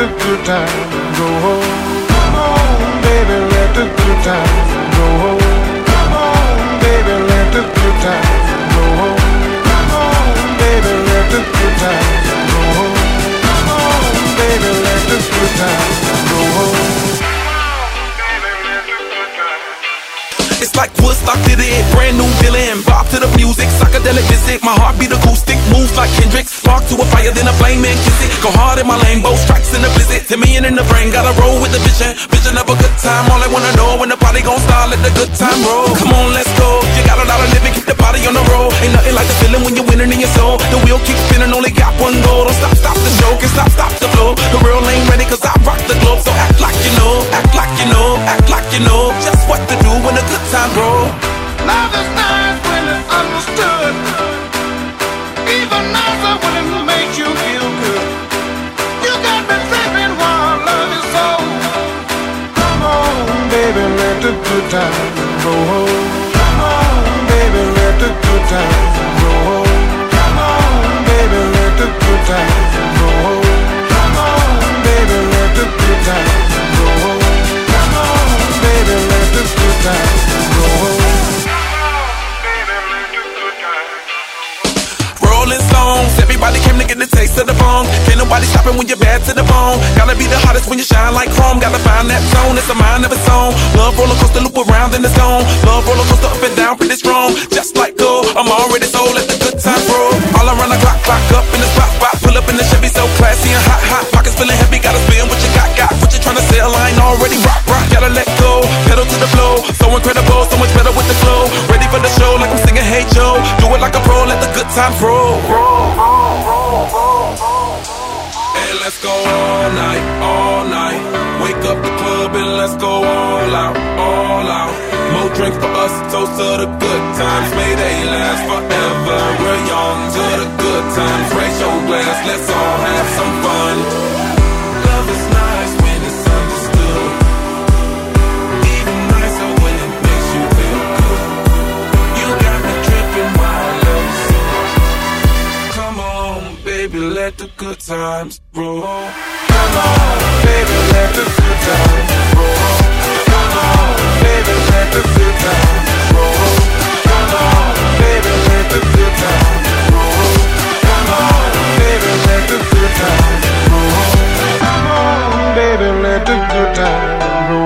the good times roll. Come on, baby, let the good times roll. Come on, baby, let the good times roll. Come on, baby, let the good times roll. Come on, baby, let the good times roll. It's like Woodstock did it, brand new villain. Bob to the music, psychedelic visit. My heartbeat acoustic, moves like Kendrick. Spark to a fire, then a flame and kiss it. Go hard in my lane, both strikes in the blizzard. 10 million in the brain, gotta roll with the vision. Vision of a good time, all I wanna know when the party gon' start, let the good time roll. Come on, let's go. You got a lot of living, keep the body on the road. Ain't nothing like the feeling when you're winning in your soul. The wheel keeps spinning, only got one goal. Don't stop the show, can stop the flow. The real ain't ready, cause I rock the globe. So act like you know, act like you know, act like you know just what to do when the good time roll. Love is nice when it's understood. Even nicer when it makes you feel good. You got me tripping while love is so. Come on, baby, let the good times roll. Come on, baby, let the good times roll. Come on, baby, let the good times roll. Come on, baby, let the good times roll. Come on, baby, let the good times roll. Rolling Stones, everybody came to get the taste of the bone. Can't nobody stop it when you're bad to the bone. Gotta be the hottest when you shine like chrome. Gotta find that zone, it's a mind of its own. Love roller coaster, loop around in the zone. Love roller coaster up and down, pretty strong. Just like gold, I'm already sold, let the good time roll. All around the clock up in the spot. Pull up in the Chevy so classy and hot. Pockets feeling heavy, gotta spend what you got. What you tryna sell, I ain't already rock. Gotta let go, pedal to the flow. So incredible, so much better with the flow. Ready for the show like I'm singing Hey Joe. Do it like a pro, let the good times roll. Hey, let's go all night, all night. Wake up the club and let's go all out, all out. More drinks for us, toast to the good times. May they last forever. We're young to the good times. Raise your glass, let's all have some fun. Love is nice when it's understood. Even nicer when it makes you feel good. You got me tripping while I love you so. Come on, baby, let the good times roll. Come on, baby, let the good times roll. Come on, baby, let the good times roll. Come on, baby, let the good times roll. Come on, baby, let the good times roll. Come on, baby, let the good times roll.